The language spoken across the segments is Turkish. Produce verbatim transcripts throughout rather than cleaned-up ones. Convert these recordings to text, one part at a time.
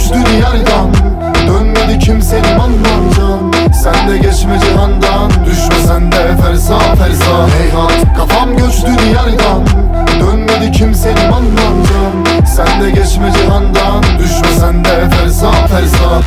göçtü diyardan, dönmedi kimsenin anlamcan. Sen de geçme cihandan, düşme sen de fersa fersa. Heyhat, kafam göçtü diyardan, dönmedi kimsenin anlamcan. Sen de geçme cihandan, düşme sen de fersa fersa.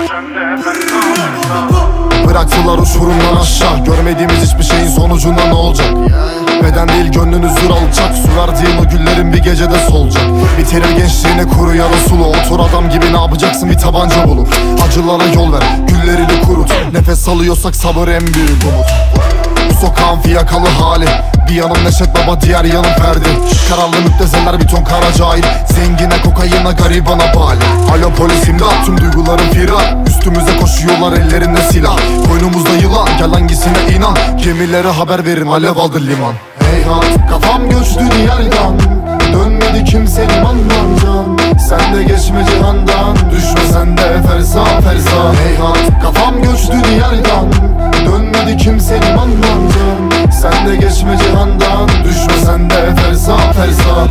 Bıraktılar uçurumdan aşağı, görmediğimiz hiçbir şeyin sonucunda ne olacak? Beden değil gönlün huzur alacak, su verdiğin o güllerin bir gecede solacak. Bitirir gençliğine kuru ya da sulu, otur adam gibi ne yapacaksın bir tabanca bulup. Acılara yol ver, güllerini kurut, nefes alıyorsak sabır en büyük umut. Bu sokağın fiyakalı hali, bir yanım Neşet Baba, diğer yanım Ferdi. Kararlı müptezeler bir ton kara cahil, zengine kokayına garibana bali. Alo polis imdat, tüm duygularım firar, üstümüze koşuyorlar ellerinde silah. Koynumuzda yılan, gel hangisine inan, gemilere haber verin alev aldı liman. Heyhat, kafam göçtü diyardan, dönmedi kimsenin anlamcan. Sen de geçme cihandan, düşme sen de fersa fersa. Heyhat, kafam göçtü diyardan, dönmedi kimsenin anlamcan. Sen de geçme cihandan, düşme sen de fersa fersa.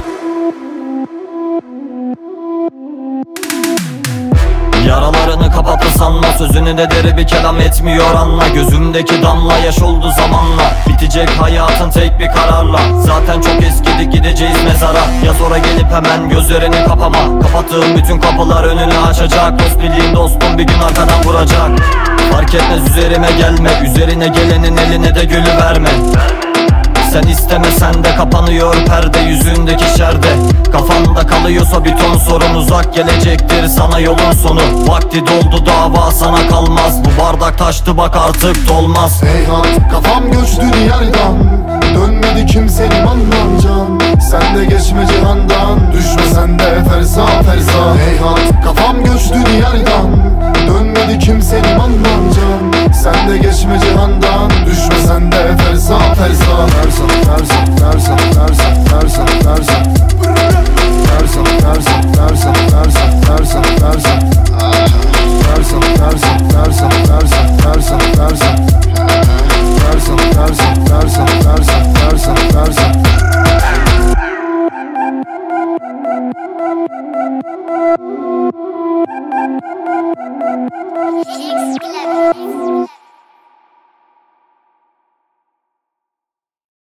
Yaralarını kapattı sanma, sözünü de deri bir kelam etmiyor anla. Gözümdeki damla yaş oldu zamanla, bitecek hayatın tek bir kararla. Zaten çok eskidik, gideceğiz mezara. Yaz ora gelip hemen gözlerini kapama, kapattığım bütün kapılar önünü açacak. Dost bildiğin dostum bir gün arkadan vuracak. Fark etmez üzerime gelme, üzerine gelenin eline de gülü verme. Sen istemesen de kapanıyor perde yüzündeki şerde. Kafanda kalıyorsa bir ton sorun, uzak gelecektir sana yolun sonu. Vakti doldu, dava sana kalmaz, bu bardak taştı bak artık dolmaz. Heyhat, kafam göçtü diyardan, dönmedi kimsenin anlamcan. Sen de geçme cihandan, düşme sen de fersa fersa. Heyhat, kafam göçtü diyardan, dönmedi kimsenin anlamcan. Sen de geçme cihandan, düşme sen de fersa fersa. Fersa fersa fersa.